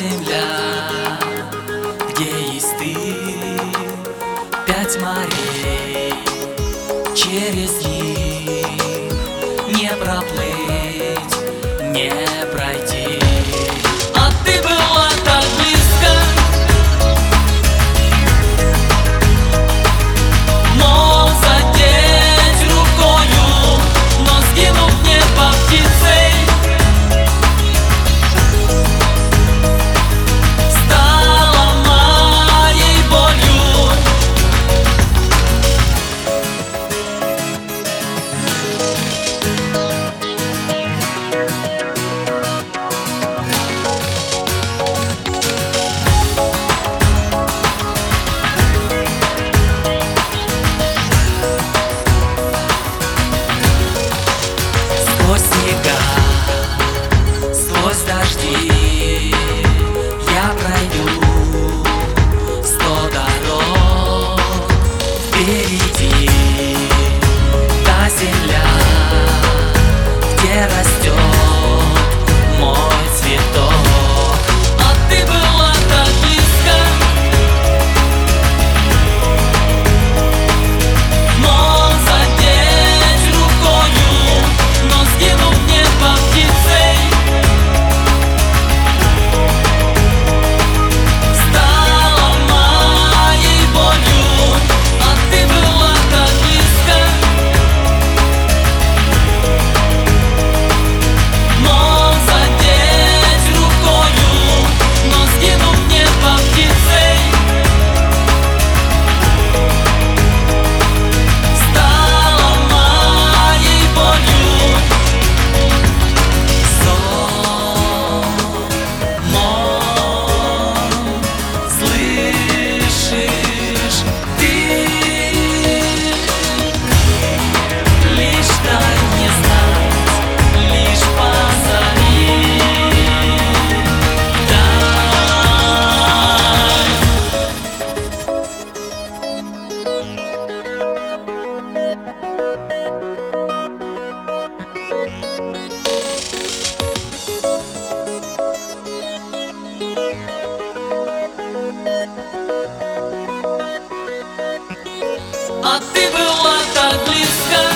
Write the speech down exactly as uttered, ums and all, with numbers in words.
земля, где есть ты, пять морей, через них не проплыть, не пройти. А ты была так близко, но задеть рукою, но скинув небо птицей, стала моей болью. Сквозь снега, сквозь дожди я пройду сто дорог впереди. Та земля, где растет мой цветок. А ты была так близко, но задеть рукою, но скинув небо птицей, стала моей болью. А ты была так близко, но задеть рукою, но скинув небо птицей, стала моей болью. Сон мой, слышишь ты? Лишь дай мне знать, лишь позови, а ты была так близко.